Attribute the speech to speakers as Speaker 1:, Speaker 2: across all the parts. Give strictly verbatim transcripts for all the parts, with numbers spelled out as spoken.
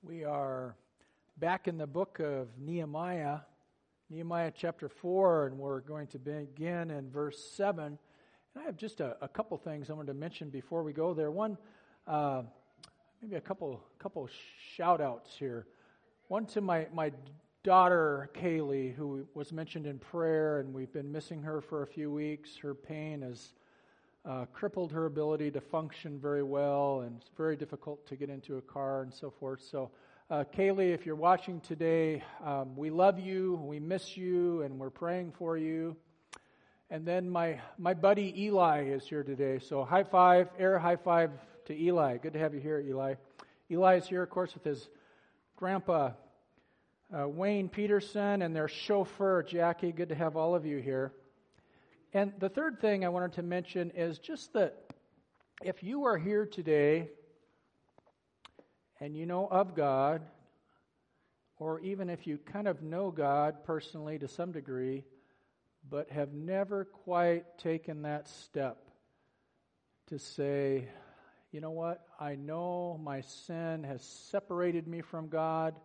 Speaker 1: We are back in the book of Nehemiah, Nehemiah chapter four, and we're going to begin in verse seven. And I have just a, a couple things I wanted to mention before we go there. One, uh, maybe a couple couple shout-outs here. One to my, my daughter, Kaylee, who was mentioned in prayer, and we've been missing her for a few weeks. Her pain has uh, crippled her ability to function very well, and it's very difficult to get into a car and so forth. So, uh, Kaylee, if you're watching today, um, we love you, we miss you, and we're praying for you. And then my my buddy Eli is here today. So high five, air high five to Eli. Good to have you here, Eli. Eli is here, of course, with his grandpa, uh, Wayne Peterson, and their chauffeur, Jackie. Good to have all of you here. And the third thing I wanted to mention is just that if you are here today and you know of God, or even if you kind of know God personally to some degree, but have never quite taken that step to say, you know what, I know my sin has separated me from God.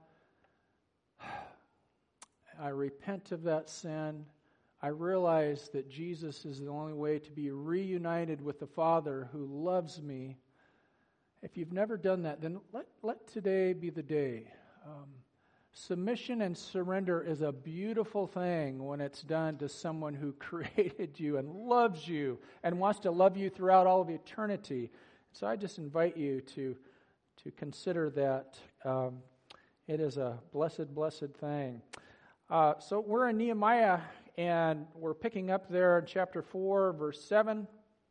Speaker 1: I repent of that sin. I realize that Jesus is the only way to be reunited with the Father who loves me. If you've never done that, then let, let today be the day. Um, Submission and surrender is a beautiful thing when it's done to someone who created you and loves you and wants to love you throughout all of eternity. So I just invite you to, to consider that. Um, it is a blessed, blessed thing. Uh, so we're in Nehemiah, and we're picking up there in chapter four, verse seven.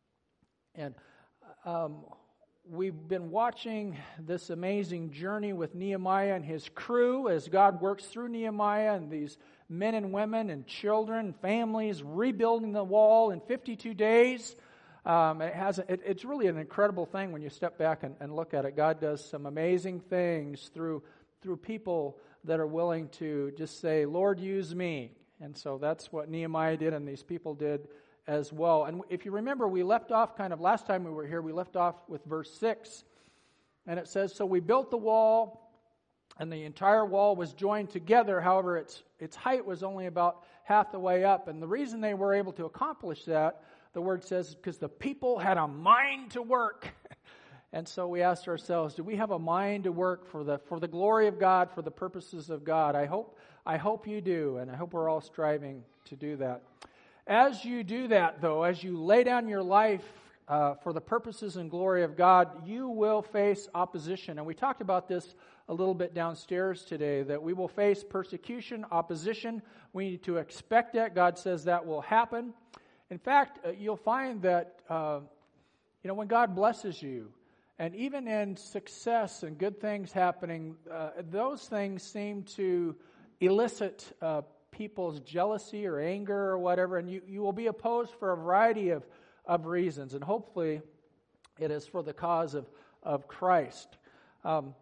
Speaker 1: And um we've been watching this amazing journey with Nehemiah and his crew as God works through Nehemiah and these men and women and children, families, rebuilding the wall in fifty-two days. Um, it has it, it's really an incredible thing when you step back and, and look at it. God does some amazing things through through people that are willing to just say, Lord, use me. And so that's what Nehemiah did, and these people did as well. And if you remember, we left off kind of last time we were here, we left off with verse six. And it says, so we built the wall, and the entire wall was joined together. However, its its height was only about half the way up. And the reason they were able to accomplish that, the word says, because the people had a mind to work. And so we asked ourselves, do we have a mind to work for the for the glory of God, for the purposes of God? I hope I hope you do, and I hope we're all striving to do that. As you do that, though, as you lay down your life uh, for the purposes and glory of God, you will face opposition. And we talked about this a little bit downstairs today, that we will face persecution, opposition. We need to expect that. God says that will happen. In fact, uh, you'll find that, uh, you know, when God blesses you, and even in success and good things happening, uh, those things seem to elicit uh people's jealousy or anger or whatever, and you, you will be opposed for a variety of, of reasons, and hopefully it is for the cause of, of Christ. Um,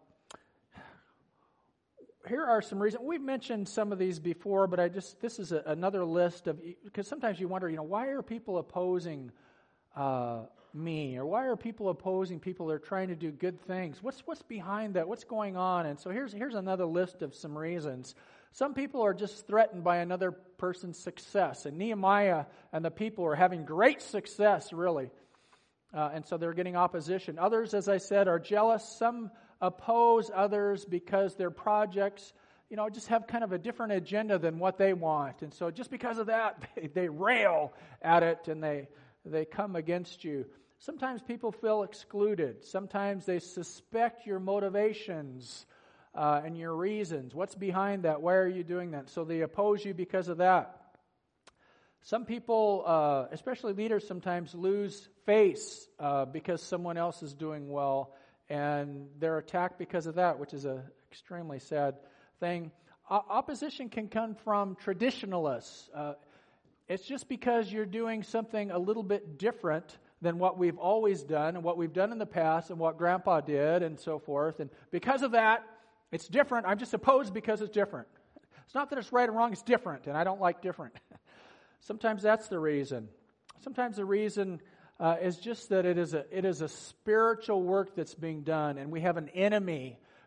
Speaker 1: here are some reasons. We've mentioned some of these before, but I just this is a, another list of, because sometimes you wonder, you know, why are people opposing uh, me, or why are people opposing people that are trying to do good things? What's what's behind that? What's going on? And so here's here's another list of some reasons. Some people are just threatened by another person's success. And Nehemiah and the people are having great success, really. Uh, and so they're getting opposition. Others, as I said, are jealous. Some oppose others because their projects, you know, just have kind of a different agenda than what they want. And so just because of that, they, they rail at it and they, they come against you. Sometimes people feel excluded. Sometimes they suspect your motivations Uh, and your reasons. What's behind that? Why are you doing that? So they oppose you because of that. Some people, uh, especially leaders, sometimes lose face uh, because someone else is doing well, and they're attacked because of that, which is an extremely sad thing. O- opposition can come from traditionalists. Uh, it's just because you're doing something a little bit different than what we've always done and what we've done in the past and what Grandpa did and so forth. And because of that, it's different. I'm just opposed because it's different. It's not that it's right or wrong. It's different, and I don't like different. Sometimes that's the reason. Sometimes the reason uh, is just that it is a it is a spiritual work that's being done, and we have an enemy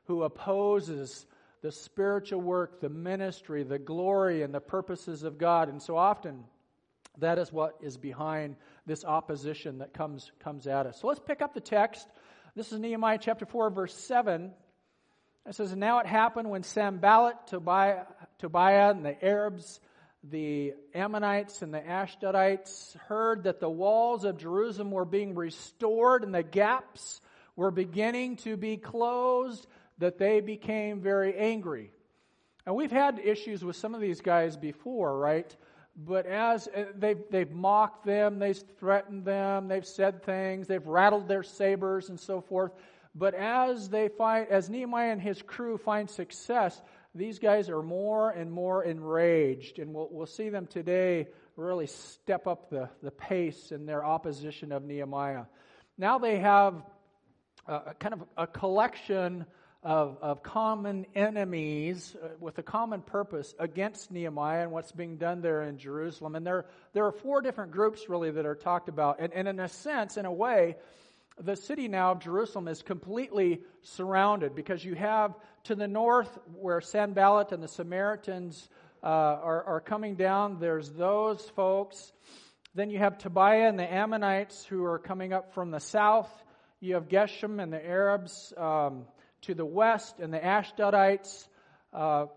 Speaker 1: who opposes the spiritual work, the ministry, the glory, and the purposes of God. And so often, that is what is behind this opposition that comes, comes at us. So let's pick up the text. This is Nehemiah chapter four, verse seven. It says, "And now it happened when Sanballat, Tobiah, Tobiah and the Arabs, the Ammonites and the Ashdodites heard that the walls of Jerusalem were being restored and the gaps were beginning to be closed, that they became very angry." And we've had issues with some of these guys before, right? But as they've, they've mocked them, they've threatened them, they've said things, they've rattled their sabers and so forth. But as they find, as Nehemiah and his crew find success, these guys are more and more enraged. And we'll, we'll see them today really step up the, the pace in their opposition of Nehemiah. Now they have a, kind of a collection Of, of common enemies uh, with a common purpose against Nehemiah and what's being done there in Jerusalem. And there, there are four different groups really that are talked about. And, and in a sense, in a way, the city now of Jerusalem is completely surrounded, because you have to the north where Sanballat and the Samaritans uh, are, are coming down. There's those folks. Then you have Tobiah and the Ammonites who are coming up from the south. You have Geshem and the Arabs um, to the west, and the Ashdodites uh,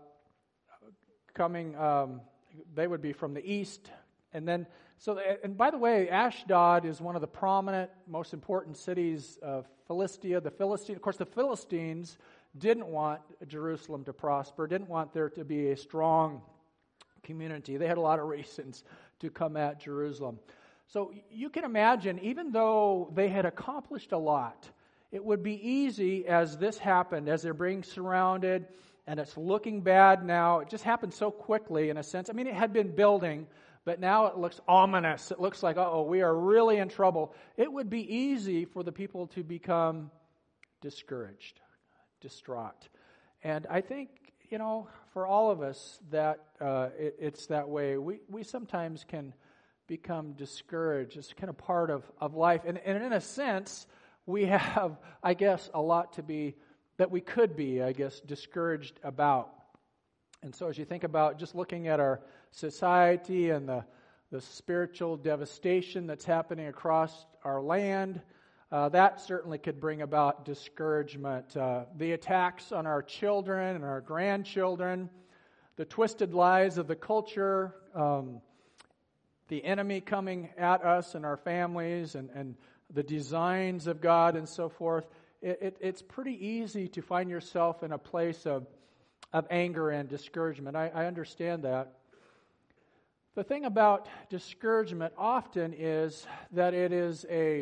Speaker 1: coming, um, they would be from the east. And then, so, and by the way, Ashdod is one of the prominent, most important cities of Philistia. The Philistines, of course, the Philistines didn't want Jerusalem to prosper, didn't want there to be a strong community. They had a lot of reasons to come at Jerusalem. So you can imagine, even though they had accomplished a lot, it would be easy as this happened, as they're being surrounded, and it's looking bad now. It just happened so quickly, in a sense. I mean, it had been building, but now it looks ominous. It looks like, uh-oh, we are really in trouble. It would be easy for the people to become discouraged, distraught. And I think, you know, for all of us, that uh, it, it's that way. We we sometimes can become discouraged. It's kind of part of, of life. And, and in a sense, we have, I guess, a lot to be, that we could be, I guess, discouraged about. And so as you think about just looking at our society and the, the spiritual devastation that's happening across our land, uh, that certainly could bring about discouragement. Uh, the attacks on our children and our grandchildren, the twisted lies of the culture, um, the enemy coming at us and our families, and, and the designs of God and so forth. It, it, it's pretty easy to find yourself in a place of, of anger and discouragement. I, I understand that. The thing about discouragement often is that it is a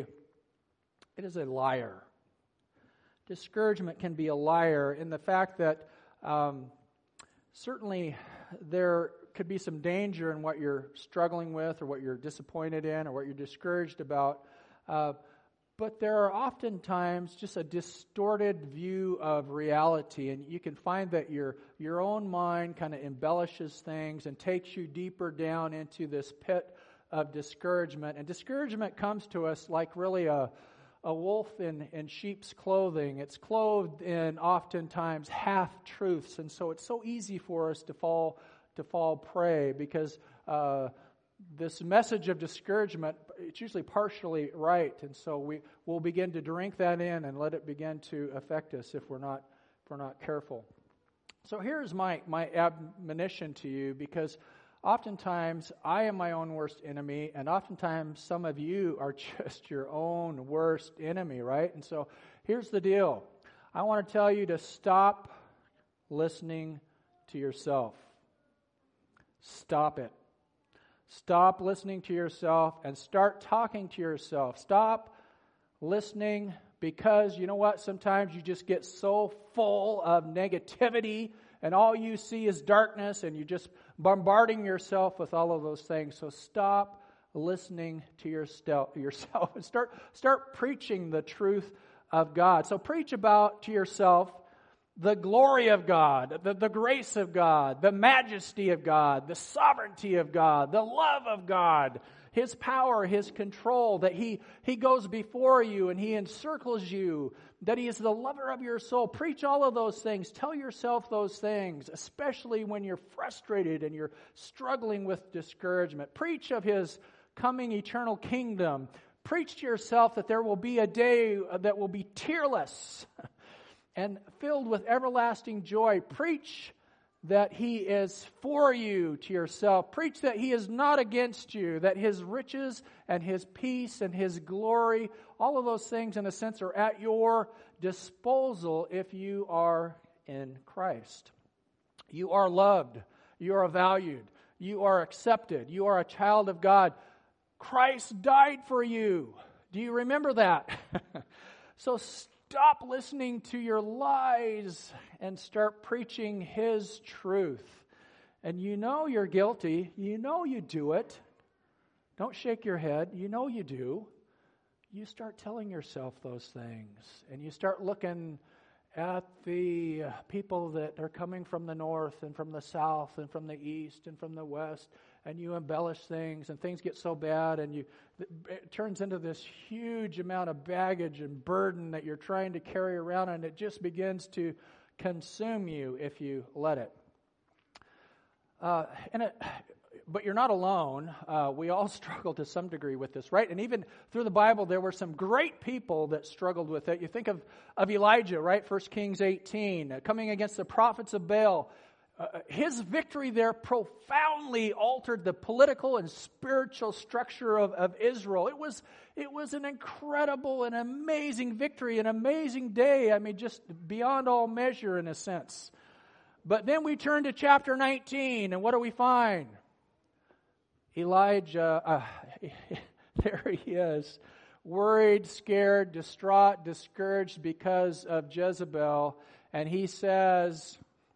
Speaker 1: it is a liar. Discouragement can be a liar in the fact that um, certainly there could be some danger in what you're struggling with, or what you're disappointed in, or what you're discouraged about. Uh, but there are oftentimes just a distorted view of reality, and you can find that your your own mind kind of embellishes things and takes you deeper down into this pit of discouragement. And discouragement comes to us like really a a wolf in, in sheep's clothing. It's clothed in oftentimes half-truths, and so it's so easy for us to fall to fall prey, because uh, this message of discouragement, it's usually partially right, and so we will begin to drink that in and let it begin to affect us if we're not if we're not careful. So here's my my admonition to you, because oftentimes I am my own worst enemy, and oftentimes some of you are just your own worst enemy, right? And so here's the deal. I want to tell you to stop listening to yourself. Stop it. Stop listening to yourself and start talking to yourself. Stop listening, because you know what? Sometimes you just get so full of negativity and all you see is darkness, and you're just bombarding yourself with all of those things. So stop listening to yourself and start start preaching the truth of God. So preach about to yourself the glory of God, the, the grace of God, the majesty of God, the sovereignty of God, the love of God, His power, His control, that He, He goes before you and He encircles you, that He is the lover of your soul. Preach all of those things. Tell yourself those things, especially when you're frustrated and you're struggling with discouragement. Preach of His coming eternal kingdom. Preach to yourself that there will be a day that will be tearless and filled with everlasting joy. Preach that He is for you to yourself. Preach that He is not against you, that His riches and His peace and His glory, all of those things in a sense are at your disposal if you are in Christ. You are loved. You are valued. You are accepted. You are a child of God. Christ died for you. Do you remember that? So stop listening to your lies and start preaching His truth. And you know you're guilty. You know you do it. Don't shake your head. You know you do. You start telling yourself those things. And you start looking at the people that are coming from the north and from the south and from the east and from the west. And you embellish things, and things get so bad, and you it turns into this huge amount of baggage and burden that you're trying to carry around, and it just begins to consume you if you let it. Uh, and it, but you're not alone. Uh, we all struggle to some degree with this, right? And even through the Bible, there were some great people that struggled with it. You think of, of Elijah, right? First Kings eighteen, uh, coming against the prophets of Baal. Uh, his victory there profoundly altered the political and spiritual structure of, of Israel. It was, it was an incredible and amazing victory, an amazing day. I mean, just beyond all measure in a sense. But then we turn to chapter nineteen, and what do we find? Elijah, uh, there he is, worried, scared, distraught, discouraged because of Jezebel. And he says,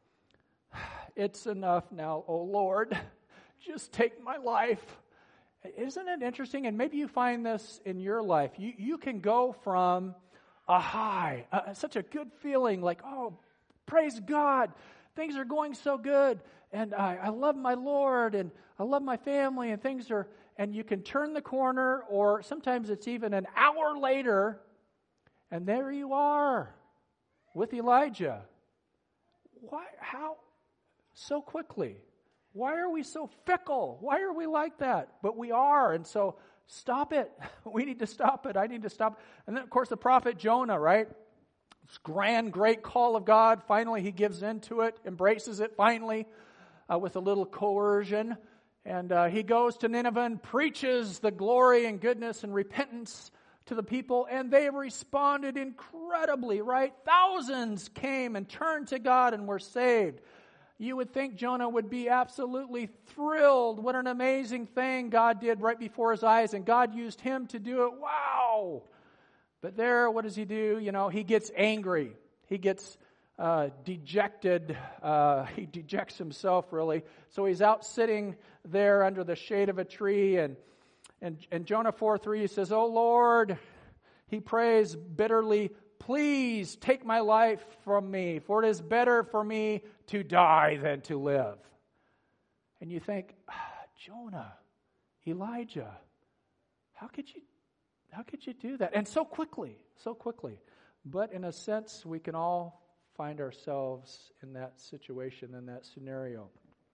Speaker 1: "It's enough now, O Lord. Just take my life." Isn't it interesting? And maybe you find this in your life. You, you can go from a high, uh, such a good feeling, like, oh, praise God. Things are going so good. And I, I love my Lord, and I love my family, and things are, and you can turn the corner, or sometimes it's even an hour later, and there you are with Elijah. Why? How? So quickly. Why are we so fickle? Why are we like that? But we are, and so stop it. We need to stop it. I need to stop. And then, of course, the prophet Jonah, right? This grand, great call of God. Finally, he gives in to it, embraces it finally uh, with a little coercion. And uh, he goes to Nineveh and preaches the glory and goodness and repentance to the people, and they responded incredibly, right? Thousands came and turned to God and were saved. You would think Jonah would be absolutely thrilled. What an amazing thing God did right before his eyes, and God used him to do it. Wow! But there, what does he do? You know, he gets angry. He gets uh, dejected. Uh, he dejects himself, really. So he's out sitting there under the shade of a tree, and and, and Jonah four three, he says, "Oh Lord," he prays bitterly, "please take my life from me, for it is better for me to die than to live." And you think, ah, Jonah, Elijah, how could you, how could you do that? And so quickly, so quickly. But in a sense, we can all find ourselves in that situation, in that scenario.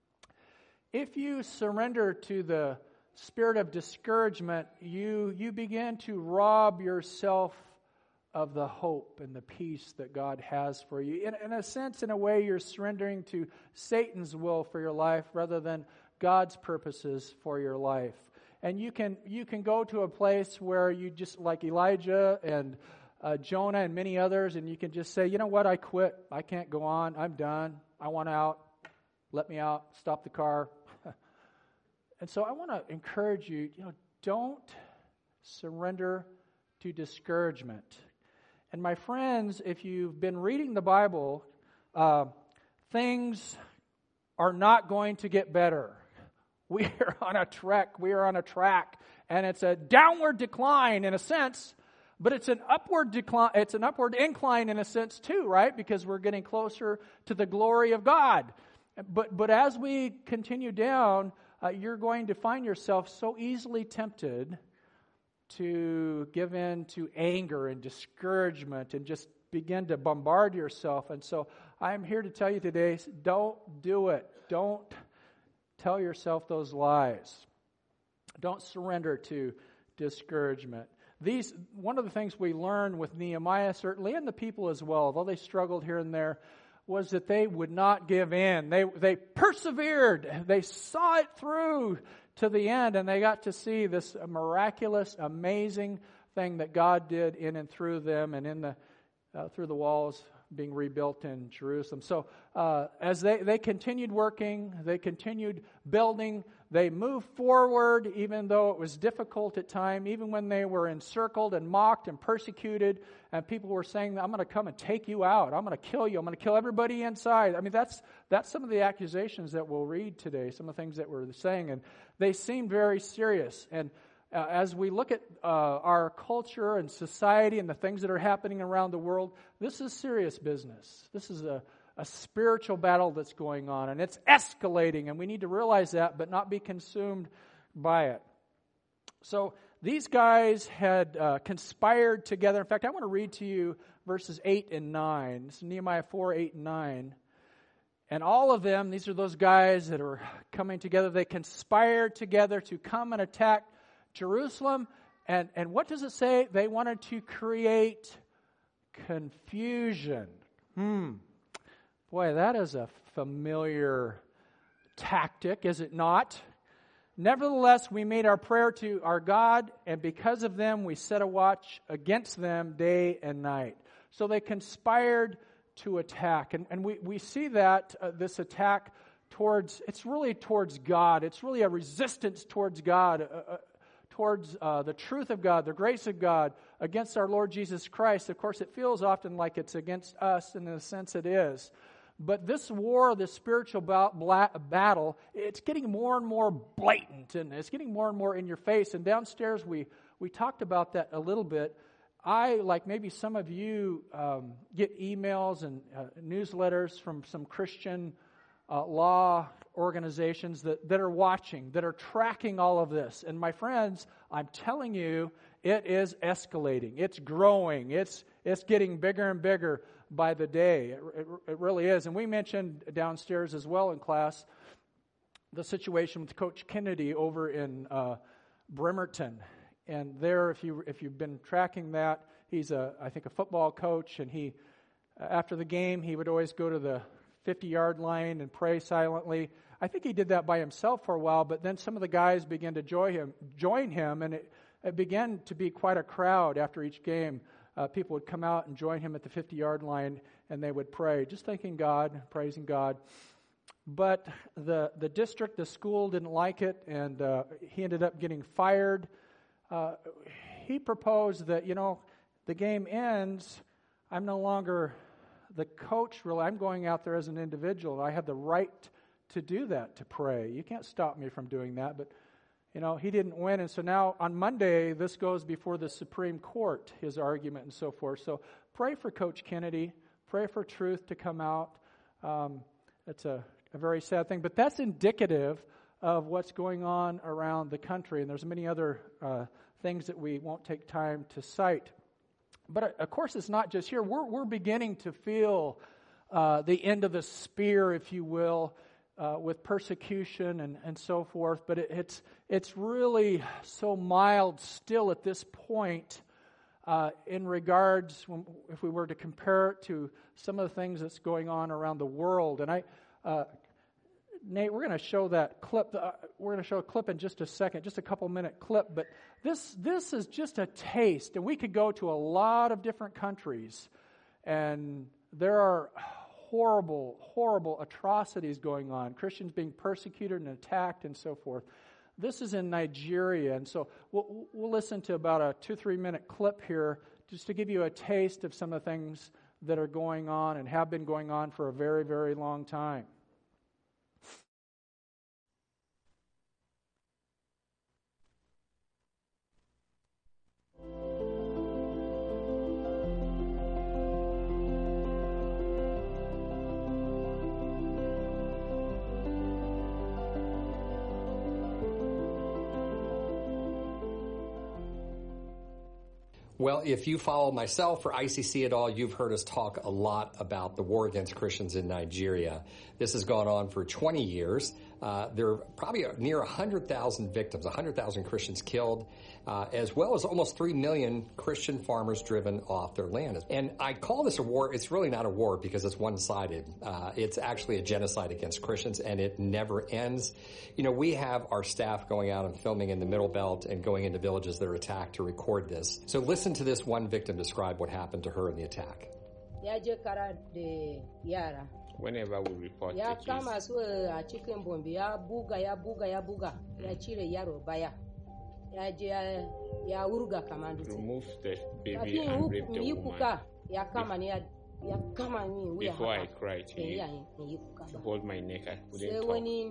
Speaker 1: If you surrender to the spirit of discouragement, you you begin to rob yourself of the hope and the peace that God has for you. In, in a sense, in a way, you're surrendering to Satan's will for your life rather than God's purposes for your life. And you can you can go to a place where you just, like Elijah and uh, Jonah and many others, and you can just say, you know what, I quit. I can't go on. I'm done. I want out. Let me out. Stop the car. And so I want to encourage you, you know, don't surrender to discouragement. And my friends, if you've been reading the Bible, uh, things are not going to get better. We are on a trek. We are on a track, and it's a downward decline in a sense, but it's an upward decline. It's an upward incline in a sense too, right? Because we're getting closer to the glory of God. But but as we continue down, uh, you're going to find yourself so easily tempted to give in to anger and discouragement and just begin to bombard yourself. And so I'm here to tell you today, don't do it. Don't tell yourself those lies. Don't surrender to discouragement. These, one of the things we learned with Nehemiah, certainly, and the people as well, although they struggled here and there, was that they would not give in. They they persevered. They saw it through to the end, and they got to see this miraculous, amazing thing that God did in and through them, and in the uh, through the walls being rebuilt in Jerusalem. So uh, as they, they continued working, they continued building, they moved forward, even though it was difficult at times, even when they were encircled and mocked and persecuted, and people were saying, I'm going to come and take you out. I'm going to kill you. I'm going to kill everybody inside. I mean, that's that's some of the accusations that we'll read today, some of the things that we're saying, and they seem very serious. And uh, as we look at uh, our culture and society and the things that are happening around the world, this is serious business. This is a a spiritual battle that's going on, and it's escalating, and we need to realize that, but not be consumed by it. So these guys had uh, conspired together. In fact, I want to read to you verses eight and nine. This is Nehemiah four, eight and nine. And all of them, these are those guys that are coming together. They conspired together to come and attack Jerusalem. And, and what does it say? They wanted to create confusion. Hmm. Boy, that is a familiar tactic, is it not? Nevertheless, we made our prayer to our God, and because of them, we set a watch against them day and night. So they conspired to attack. And, and we, we see that, uh, this attack towards, it's really towards God. It's really a resistance towards God, uh, uh, towards uh, the truth of God, the grace of God, against our Lord Jesus Christ. Of course, it feels often like it's against us, and in a sense it is. But this war, this spiritual battle, it's getting more and more blatant, and it's getting more and more in your face. And downstairs, we, we talked about that a little bit. I, like maybe some of you, um, get emails and uh, newsletters from some Christian uh, law organizations that, that are watching, that are tracking all of this. And my friends, I'm telling you, it is escalating. It's growing. It's it's getting bigger and bigger by the day. It, it, it really is. And we mentioned downstairs as well in class the situation with Coach Kennedy over in uh, Bremerton. And there, if you if you've been tracking that, he's a I think a football coach, and he after the game he would always go to the fifty-yard line and pray silently. I think he did that by himself for a while, but then some of the guys began to join him, join him, and it, it began to be quite a crowd after each game. Uh, people would come out and join him at the fifty-yard line, and they would pray, just thanking God, praising God. But the the district, the school didn't like it, and uh, he ended up getting fired. Uh, he proposed that, you know, the game ends, I'm no longer the coach, really. I'm going out there as an individual. I have the right to do that, to pray. You can't stop me from doing that, but you know, he didn't win, and so now on Monday, this goes before the Supreme Court, his argument and so forth. So pray for Coach Kennedy. Pray for truth to come out. Um, it's a, a very sad thing, but that's indicative of what's going on around the country, and there's many other uh, things that we won't take time to cite. But uh, of course, it's not just here. We're, we're beginning to feel uh, the end of the spear, if you will, Uh, with persecution and, and so forth, but it, it's it's really so mild still at this point uh, in regards, when, if we were to compare it to some of the things that's going on around the world. And I, uh, Nate, we're going to show that clip. Uh, we're going to show a clip in just a second, just a couple minute clip. But this this is just a taste, and we could go to a lot of different countries, and there are horrible, horrible atrocities going on. Christians being persecuted and attacked and so forth. This is in Nigeria, and so we'll, we'll listen to about a two, three minute clip here just to give you a taste of some of the things that are going on and have been going on for a very, very long time.
Speaker 2: Well, if you follow myself or I C C at all, you've heard us talk a lot about the war against Christians in Nigeria. This has gone on for twenty years. Uh, there are probably near one hundred thousand victims, one hundred thousand Christians killed, uh, as well as almost three million Christian farmers driven off their land. And I call this a war. It's really not a war because it's one-sided. Uh, it's actually a genocide against Christians, and it never ends. You know, we have our staff going out and filming in the Middle Belt and going into villages that are attacked to record this. So listen to this one victim describe what happened to her in the attack.
Speaker 3: Whenever we report
Speaker 4: ya
Speaker 3: the
Speaker 4: kama
Speaker 3: case,
Speaker 4: su a cikin bombe ya buga ya buga ya buga ya cire yaro baya ya je ya wurga kamar dutse
Speaker 3: remove the baby
Speaker 4: kafin
Speaker 3: and rape the
Speaker 4: yi
Speaker 3: woman.
Speaker 4: kuka ya kama ni ya ya kama ni wuya
Speaker 3: Before I
Speaker 4: haka
Speaker 3: cried to
Speaker 4: eh, ya
Speaker 3: him,
Speaker 4: yi kuka
Speaker 3: to
Speaker 4: ba
Speaker 3: hold my neck, I couldn't
Speaker 4: sai
Speaker 3: talk.
Speaker 4: wani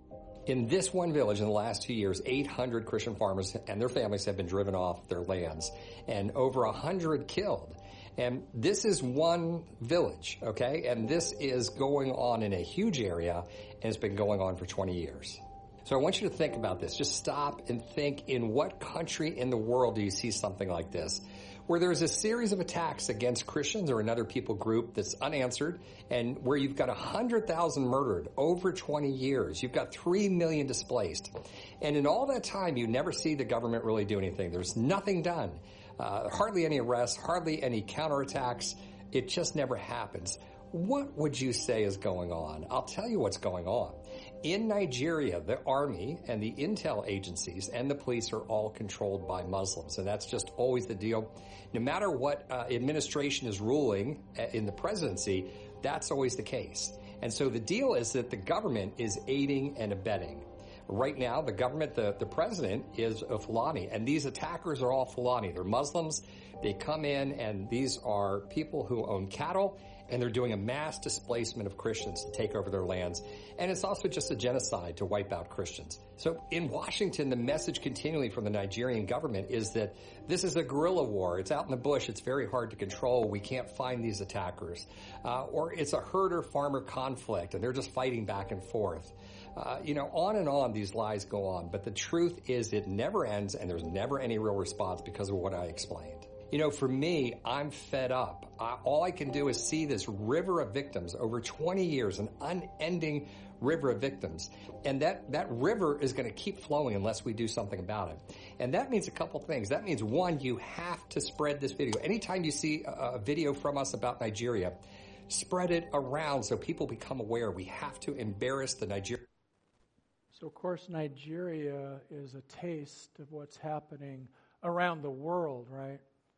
Speaker 2: In this one village in the last two years, eight hundred Christian farmers and their families have been driven off their lands and over one hundred killed. And this is one village, okay? And this is going on in a huge area, and it's been going on for twenty years. So I want you to think about this. Just stop and think, in what country in the world do you see something like this? Where there's a series of attacks against Christians or another people group that's unanswered, and where you've got one hundred thousand murdered over twenty years. You've got three million displaced. And in all that time, you never see the government really do anything. There's nothing done. Uh, hardly any arrests, hardly any counterattacks. It just never happens. What would you say is going on? I'll tell you what's going on. In Nigeria, the army and the intel agencies and the police are all controlled by Muslims, and that's just always the deal. No matter what uh, administration is ruling in the presidency, that's always the case. And so the deal is that the government is aiding and abetting. Right now, the government, the, the president is a Fulani, and these attackers are all Fulani. They're Muslims. They come in, and these are people who own cattle, and they're doing a mass displacement of Christians to take over their lands. And it's also just a genocide to wipe out Christians. So in Washington, the message continually from the Nigerian government is that this is a guerrilla war. It's out in the bush. It's very hard to control. We can't find these attackers. Uh, or it's a herder-farmer conflict, and they're just fighting back and forth. Uh, you know, on and on these lies go on. But the truth is it never ends, and there's never any real response because of what I explained. You know, for me, I'm fed up. I, all I can do is see this river of victims over twenty years, an unending river of victims. And that, that river is going to keep flowing unless we do something about it. And that means a couple things. That means, one, you have to spread this video. Anytime you see a, a video from us about Nigeria, spread it around so people become aware. We have to embarrass the Nigerian.
Speaker 1: So, of course, Nigeria is a taste of what's happening around the world, right?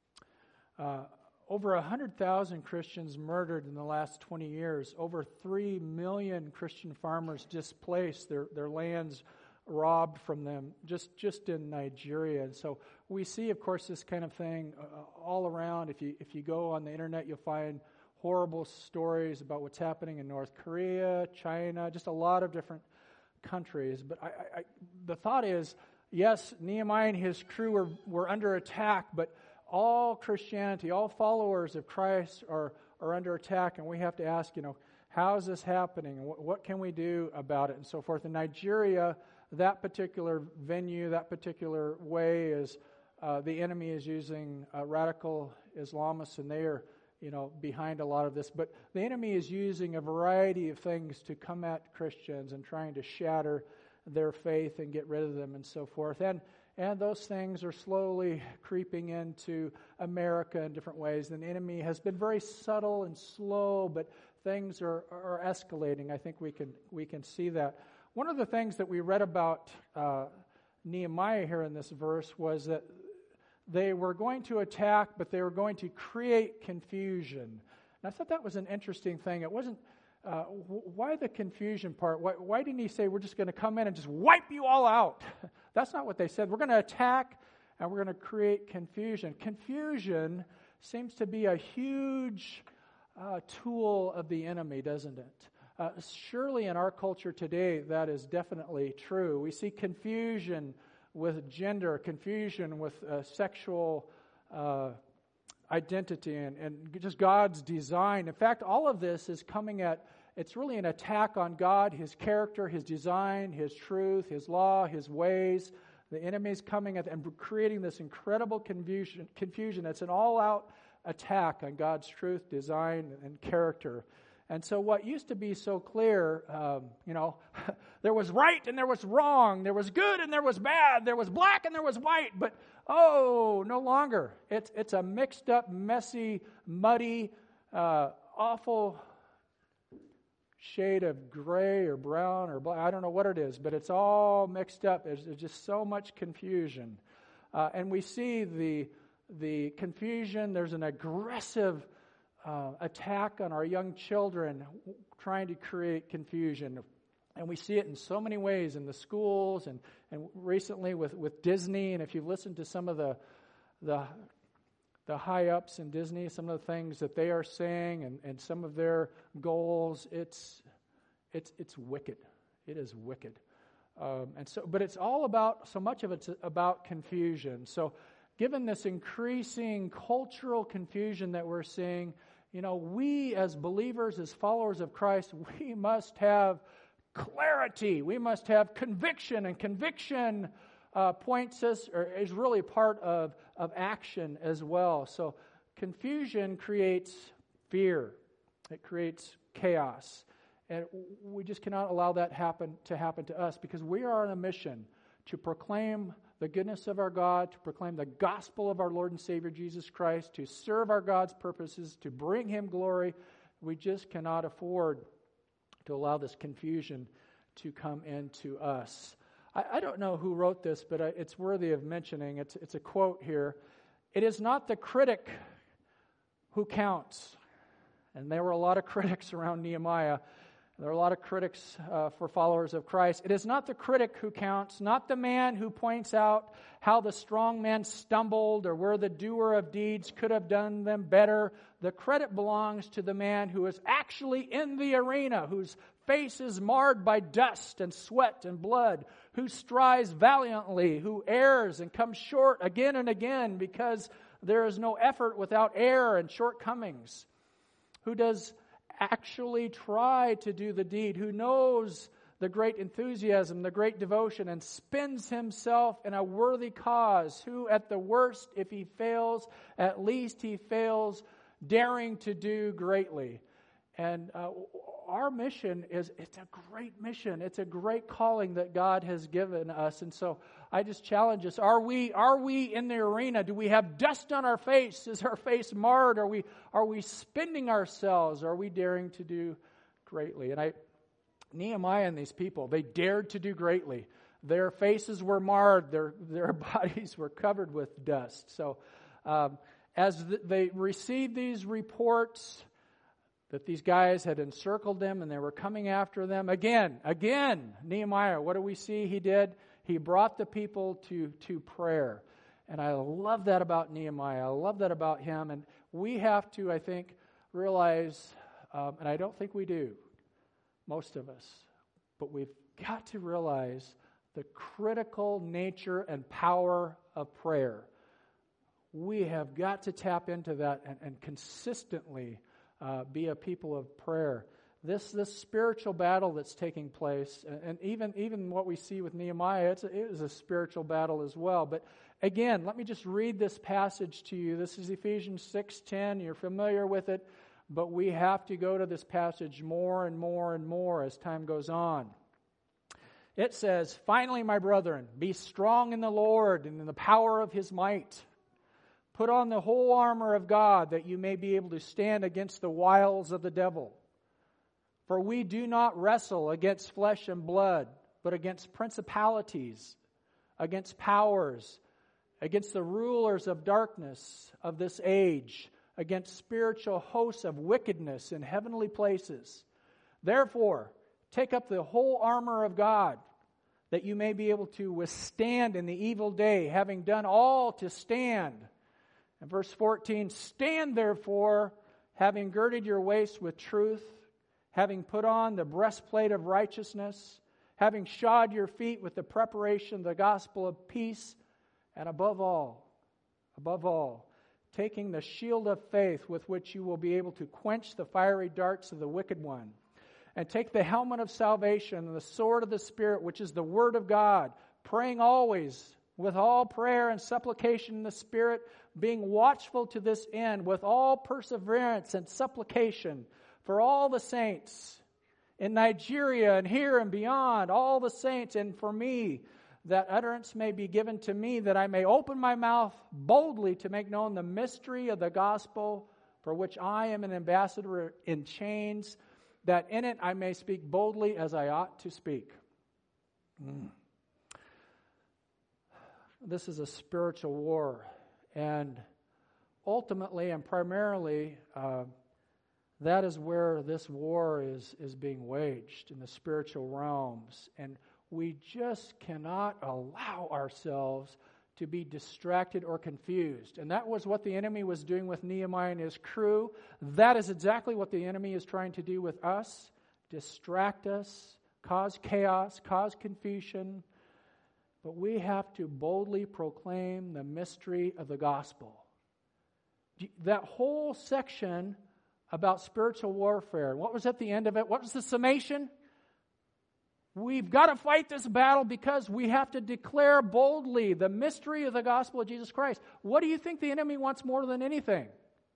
Speaker 1: Uh, over one hundred thousand Christians murdered in the last twenty years. Over three million Christian farmers displaced, their, their lands robbed from them, just, just in Nigeria. And so we see, of course, this kind of thing uh, all around. If you, if you go on the internet, you'll find horrible stories about what's happening in North Korea, China, just a lot of different countries. But I, I, the thought is, yes, Nehemiah and his crew were, were under attack, but all Christianity, all followers of Christ are, are under attack, and we have to ask, you know, how is this happening? What, what can we do about it, and so forth. In Nigeria, that particular venue, that particular way is uh, the enemy is using uh, radical Islamists, and they are, you know, behind a lot of this. But the enemy is using a variety of things to come at Christians and trying to shatter their faith and get rid of them and so forth. And And those things are slowly creeping into America in different ways. And the enemy has been very subtle and slow, but things are, are escalating. I think we can we can see that. One of the things that we read about uh, Nehemiah here in this verse was that they were going to attack, but they were going to create confusion. And I thought that was an interesting thing. It wasn't, uh, why the confusion part? Why, why didn't he say, we're just going to come in and just wipe you all out? That's not what they said. We're going to attack and we're going to create confusion. Confusion seems to be a huge uh, tool of the enemy, doesn't it? Uh, surely in our culture today, that is definitely true. We see confusion with gender, confusion with uh, sexual uh, identity, and, and just God's design. In fact, all of this is coming at, it's really an attack on God, His character, His design, His truth, His law, His ways. The enemy is coming at and creating this incredible confusion. Confusion. It's an all-out attack on God's truth, design, and character. And so what used to be so clear, um, you know, there was right and there was wrong, there was good and there was bad, there was black and there was white, but oh, no longer. It's it's a mixed up, messy, muddy, uh, awful shade of gray or brown or black. I don't know what it is, but it's all mixed up. There's, there's just so much confusion. Uh, and we see the the confusion. There's an aggressive Uh, attack on our young children, trying to create confusion. And we see it in so many ways in the schools and, and recently with, with Disney. And if you've listened to some of the, the the high-ups in Disney, some of the things that they are saying and, and some of their goals, it's it's it's wicked. It is wicked. Um, and so, but it's all about, so much of it's about confusion. So given this increasing cultural confusion that we're seeing, you know, we as believers, as followers of Christ, we must have clarity. We must have conviction, and conviction uh, points us, or is really part of, of action as well. So confusion creates fear. It creates chaos. And we just cannot allow that happen to happen to us, because we are on a mission to proclaim the goodness of our God, to proclaim the gospel of our Lord and Savior Jesus Christ, to serve our God's purposes, to bring Him glory. We just cannot afford to allow this confusion to come into us. I, I don't know who wrote this, but I, it's worthy of mentioning. It's, it's a quote here. It is not the critic who counts. And there were a lot of critics around Nehemiah. There are a lot of critics uh, for followers of Christ. It is not the critic who counts, not the man who points out how the strong man stumbled or where the doer of deeds could have done them better. The credit belongs to the man who is actually in the arena, whose face is marred by dust and sweat and blood, who strives valiantly, who errs and comes short again and again because there is no effort without error and shortcomings, who does actually try to do the deed, who knows the great enthusiasm, the great devotion, and spends himself in a worthy cause, who at the worst, if he fails, at least he fails daring to do greatly. And uh, our mission is, it's a great mission. It's a great calling that God has given us. And so I just challenge us, are we are we in the arena? Do we have dust on our face? Is our face marred? Are we are we spending ourselves? Are we daring to do greatly? And I Nehemiah and these people, they dared to do greatly. Their faces were marred. Their their bodies were covered with dust. So um, as th- they received these reports that these guys had encircled them and they were coming after them. Again, again, Nehemiah, what do we see he did? He brought the people to, to prayer. And I love that about Nehemiah. I love that about him. And we have to, I think, realize, um, and I don't think we do, most of us, but we've got to realize the critical nature and power of prayer. We have got to tap into that and, and consistently Uh, be a people of prayer. This this spiritual battle that's taking place, and, and even even what we see with Nehemiah, it's a, it is a spiritual battle as well. But again, let me just read this passage to you. This is Ephesians six ten. You're familiar with it, but we have to go to this passage more and more and more as time goes on. It says, "Finally, my brethren, be strong in the Lord and in the power of His might. Put on the whole armor of God, that you may be able to stand against the wiles of the devil. For we do not wrestle against flesh and blood, but against principalities, against powers, against the rulers of darkness of this age, against spiritual hosts of wickedness in heavenly places. Therefore, take up the whole armor of God, that you may be able to withstand in the evil day, having done all to stand." And verse fourteen, "Stand therefore, having girded your waist with truth, having put on the breastplate of righteousness, having shod your feet with the preparation of the gospel of peace, and above all, above all, taking the shield of faith with which you will be able to quench the fiery darts of the wicked one, and take the helmet of salvation and the sword of the Spirit, which is the word of God, praying always with all prayer and supplication in the Spirit, being watchful to this end, with all perseverance and supplication for all the saints in Nigeria and here and beyond, all the saints, and for me, that utterance may be given to me, that I may open my mouth boldly to make known the mystery of the gospel, for which I am an ambassador in chains, that in it I may speak boldly as I ought to speak. Mm. This is a spiritual war, and ultimately and primarily, uh, that is where this war is, is being waged, in the spiritual realms. And we just cannot allow ourselves to be distracted or confused. And that was what the enemy was doing with Nehemiah and his crew. That is exactly what the enemy is trying to do with us. Distract us, cause chaos, cause confusion. But we have to boldly proclaim the mystery of the gospel. That whole section about spiritual warfare, what was at the end of it? What was the summation? We've got to fight this battle because we have to declare boldly the mystery of the gospel of Jesus Christ. What do you think the enemy wants more than anything?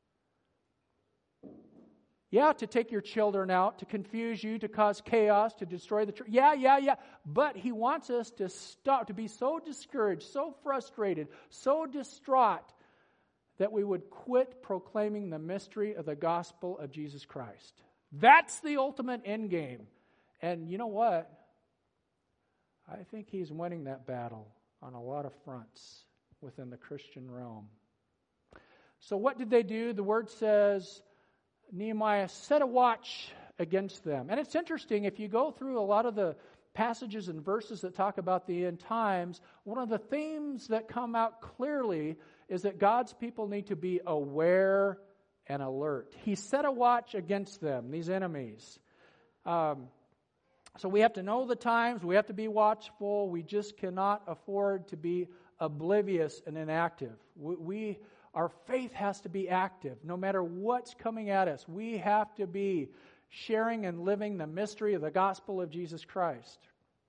Speaker 1: Yeah, to take your children out, to confuse you, to cause chaos, to destroy the church. Yeah, yeah, yeah. But he wants us to stop, to be so discouraged, so frustrated, so distraught that we would quit proclaiming the mystery of the gospel of Jesus Christ. That's the ultimate end game. And you know what? I think he's winning that battle on a lot of fronts within the Christian realm. So what did they do? The word says Nehemiah set a watch against them. And it's interesting, if you go through a lot of the passages and verses that talk about the end times, one of the themes that come out clearly is that God's people need to be aware and alert. He set a watch against them, these enemies. Um, so we have to know the times, we have to be watchful, we just cannot afford to be oblivious and inactive. We, we our faith has to be active. No matter what's coming at us, we have to be sharing and living the mystery of the gospel of Jesus Christ.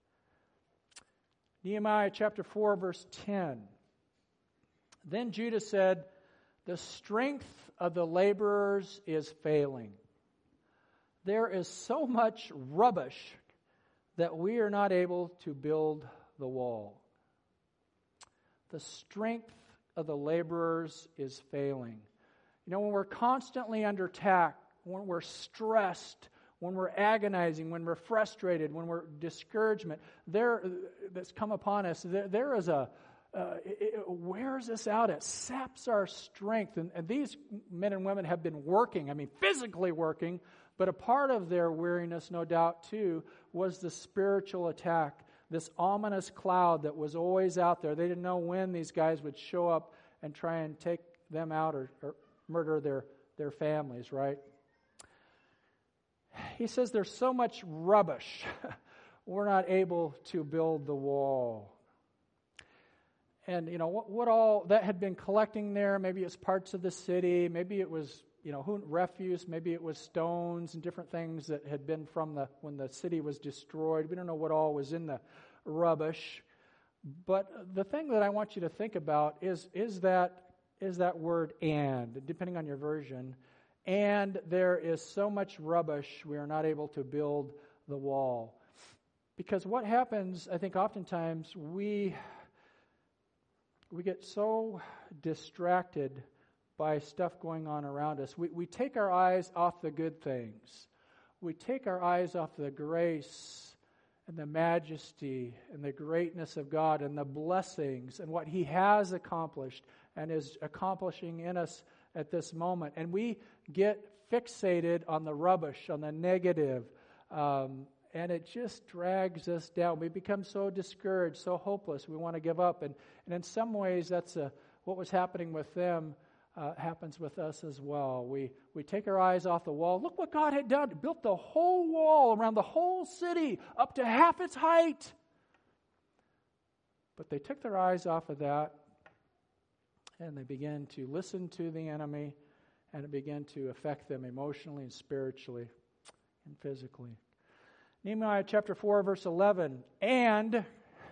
Speaker 1: Nehemiah chapter four, verse ten. Then Judah said, "The strength of the laborers is failing. There is so much rubbish that we are not able to build the wall." The strength of the laborers is failing. You know, when we're constantly under attack, when we're stressed, when we're agonizing, when we're frustrated, when we're discouragement, there that's come upon us, there, there is a, uh, it, it wears us out. It saps our strength. And, and these men and women have been working, I mean, physically working, but a part of their weariness, no doubt, too, was the spiritual attack. This ominous cloud that was always out there. They didn't know when these guys would show up and try and take them out or, or murder their, their families, right? He says there's so much rubbish, we're not able to build the wall. And, you know, what, what all that had been collecting there, maybe it's parts of the city, maybe it was, you know, who, refuse, maybe it was stones and different things that had been from the, when the city was destroyed. We don't know what all was in the rubbish. But the thing that I want you to think about is, is that, is that word "and," depending on your version. And there is so much rubbish, we are not able to build the wall. Because what happens, I think oftentimes, we, we get so distracted by stuff going on around us. We, we take our eyes off the good things. We take our eyes off the grace and the majesty and the greatness of God and the blessings and what He has accomplished and is accomplishing in us at this moment. And we get fixated on the rubbish, on the negative, um, and it just drags us down. We become so discouraged, so hopeless, we want to give up. And, and in some ways, that's a, what was happening with them uh, happens with us as well. We, we take our eyes off the wall. Look what God had done. Built the whole wall around the whole city up to half its height. But they took their eyes off of that, and they began to listen to the enemy, and it began to affect them emotionally and spiritually and physically. Nehemiah chapter four, verse eleven. And,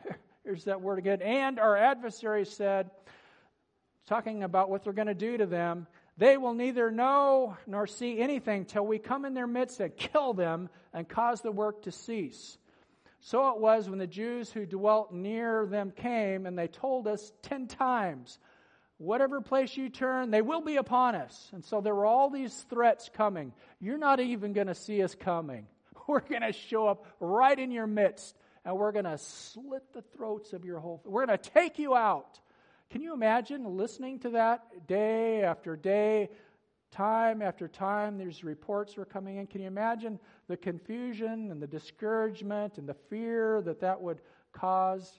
Speaker 1: Here's that word again. And our adversaries said, talking about what they're going to do to them, they will neither know nor see anything till we come in their midst and kill them and cause the work to cease. So it was when the Jews who dwelt near them came, and they told us ten times, whatever place you turn, they will be upon us. And so there were all these threats coming. You're not even going to see us coming. We're going to show up right in your midst, and we're going to slit the throats of your whole... We're going to take you out. Can you imagine listening to that day after day, time after time? These reports were coming in. Can you imagine the confusion and the discouragement and the fear that that would cause?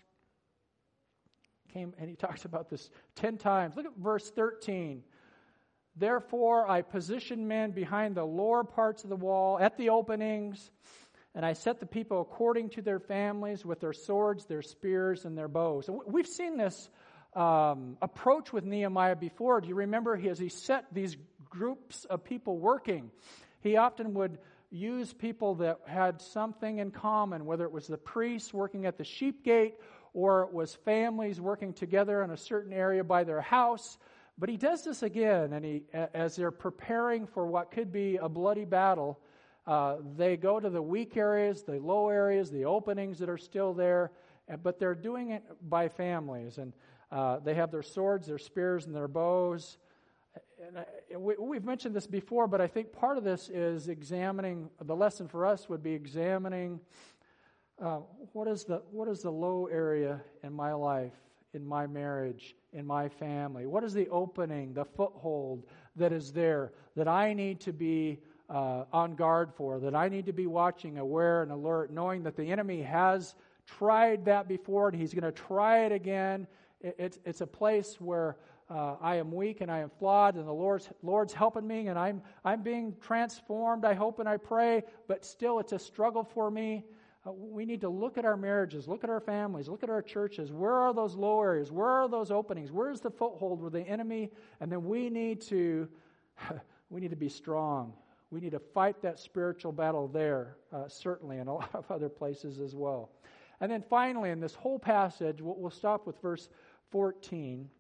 Speaker 1: Came and he talks about this ten times. Look at verse thirteen. Therefore I positioned men behind the lower parts of the wall at the openings, and I set the people according to their families with their swords, their spears, and their bows. And we've seen this um, approach with Nehemiah before. Do you remember he, as he set these groups of people working, he often would use people that had something in common, whether it was the priests working at the sheep gate or it was families working together in a certain area by their house. But he does this again, and he, as they're preparing for what could be a bloody battle, uh, they go to the weak areas, the low areas, the openings that are still there, but they're doing it by families. And uh, they have their swords, their spears, and their bows. And I, we, we've mentioned this before, but I think part of this is examining, the lesson for us would be examining uh, what is the what is the low area in my life, in my marriage, in my family? What is the opening, the foothold that is there that I need to be uh, on guard for, that I need to be watching, aware, and alert, knowing that the enemy has tried that before and he's going to try it again. It, it's, it's a place where uh, I am weak and I am flawed, and the Lord's, Lord's helping me, and I'm, I'm being transformed, I hope and I pray, but still it's a struggle for me. Uh, we need to look at our marriages, look at our families, look at our churches. Where are those low areas? Where are those openings? Where's the foothold with the enemy? And then we need to we need to be strong. We need to fight that spiritual battle there, uh, certainly, and a lot of other places as well. And then finally, in this whole passage, we'll, we'll stop with verse fourteen.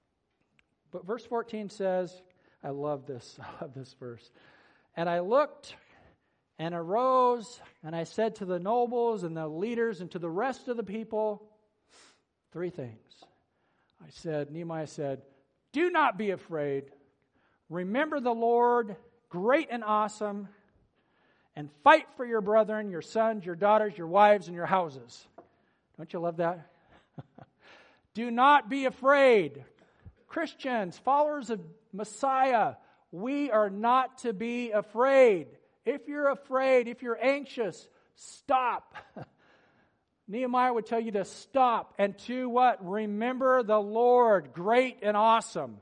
Speaker 1: But verse fourteen says, I love this, I love this verse. And I looked and arose, and I said to the nobles and the leaders and to the rest of the people, three things. I said, Nehemiah said, do not be afraid. Remember the Lord, great and awesome, and fight for your brethren, your sons, your daughters, your wives, and your houses. Don't you love that? Do not be afraid. Christians, followers of Messiah, we are not to be afraid. If you're afraid, if you're anxious, stop. Nehemiah would tell you to stop and to what? Remember the Lord, great and awesome.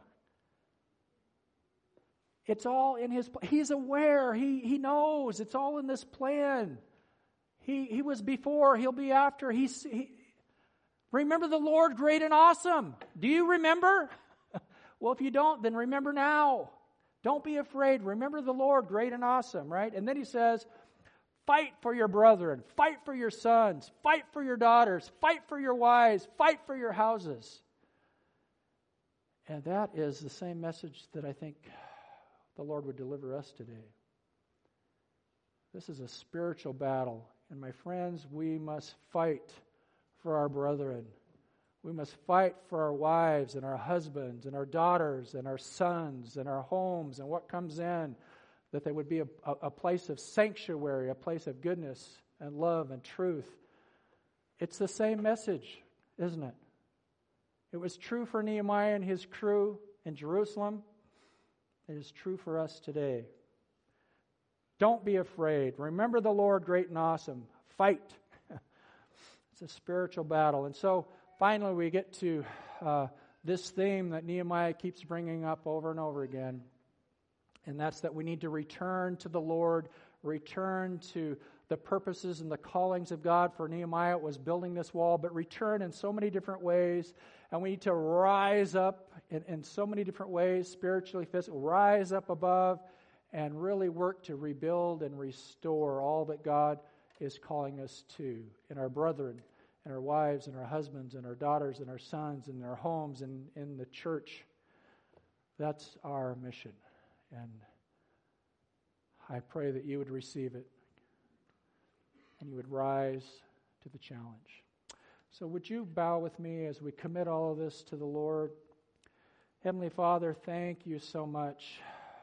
Speaker 1: It's all in His plan. He's aware. He, he knows. It's all in this plan. He, he was before. He'll be after. He's, he, remember the Lord, great and awesome. Do you remember? Well, if you don't, then remember now. Don't be afraid. Remember the Lord, great and awesome, right? And then he says, fight for your brethren. Fight for your sons. Fight for your daughters. Fight for your wives. Fight for your houses. And that is the same message that I think the Lord would deliver us today. This is a spiritual battle. And my friends, we must fight for our brethren. We must fight for our wives and our husbands and our daughters and our sons and our homes and what comes in, that they would be a, a, a place of sanctuary, a place of goodness and love and truth. It's the same message, isn't it? It was true for Nehemiah and his crew in Jerusalem. It is true for us today. Don't be afraid. Remember the Lord, great and awesome. Fight. It's a spiritual battle. And so, finally, we get to uh, this theme that Nehemiah keeps bringing up over and over again, and that's that we need to return to the Lord, return to the purposes and the callings of God. For Nehemiah, it was building this wall, but return in so many different ways, and we need to rise up in, in so many different ways, spiritually, physically, rise up above, and really work to rebuild and restore all that God is calling us to in our brethren and our wives and our husbands and our daughters and our sons and our homes and in the church. That's our mission. And I pray that you would receive it and you would rise to the challenge. So would you bow with me as we commit all of this to the Lord? Heavenly Father, thank you so much.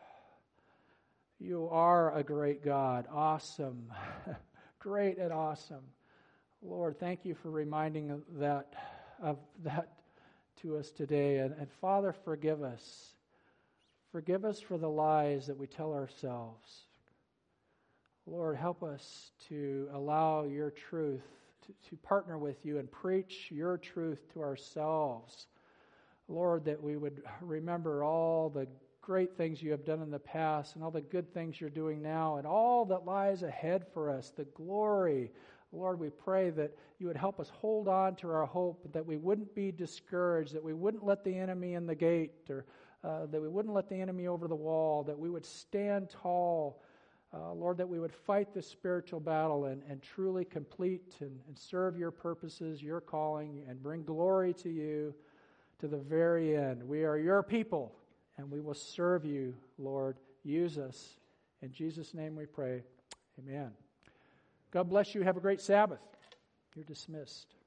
Speaker 1: You are a great God, awesome, great and awesome. Lord, thank you for reminding of that, of that to us today. And, and Father, forgive us. Forgive us for the lies that we tell ourselves. Lord, help us to allow your truth to, to partner with you and preach your truth to ourselves. Lord, that we would remember all the great things you have done in the past and all the good things you're doing now and all that lies ahead for us, the glory. Lord, we pray that you would help us hold on to our hope, that we wouldn't be discouraged, that we wouldn't let the enemy in the gate, or uh, that we wouldn't let the enemy over the wall, that we would stand tall, uh, Lord, that we would fight the spiritual battle and, and truly complete and, and serve your purposes, your calling, and bring glory to you to the very end. We are your people, and we will serve you, Lord. Use us. In Jesus' name we pray. Amen. God bless you. Have a great Sabbath. You're dismissed.